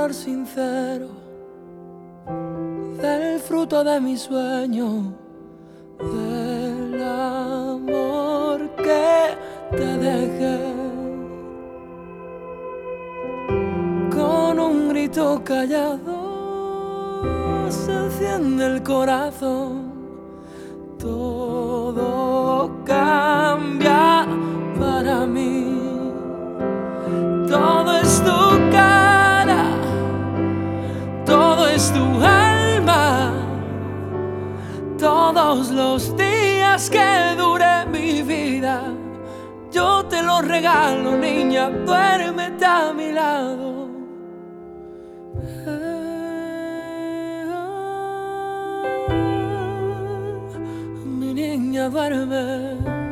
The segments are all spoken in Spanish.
amor sincero, del fruto de mi sueño, del amor que te dejé. Con un grito callado se enciende el corazón, todo cambia para mí. Todo es tu cara, todo es tu alma, todos los días que dure mi vida, yo te lo regalo, niña, duérmete a mi lado. Mi niña, duerme.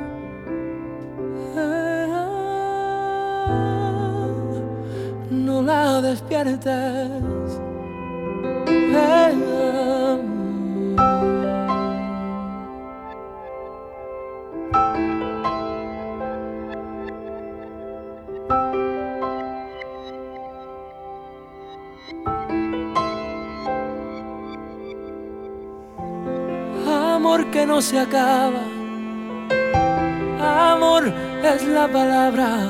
No la despiertes. Amor que no se acaba, amor es la palabra.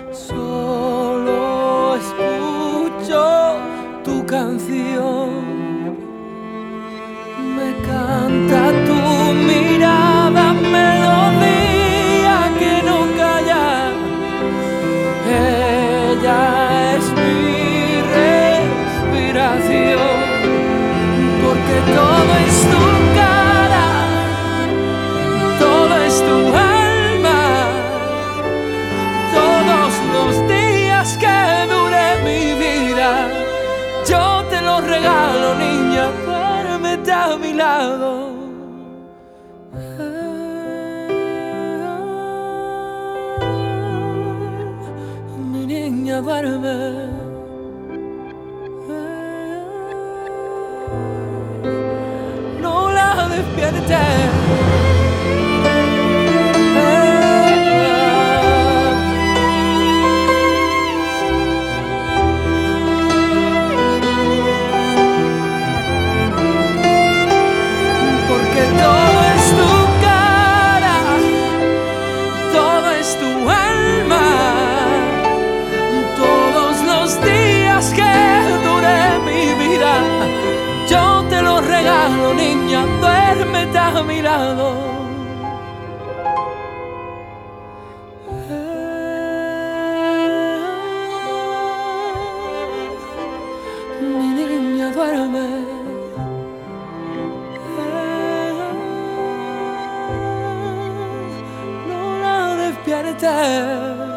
Solo escucho tu canción, me canta tu mirada, melodía que no calla. Ella es mi respiración, porque todo es tu cara, todo es tu alma, todos los días que dure mi vida, yo te lo regalo, niña, duérmete a mi lado. Mi niña, duerme. No la despiertes. Regalo, niña, duérmete a mi lado. Mi niña, duerme. No la despiertes.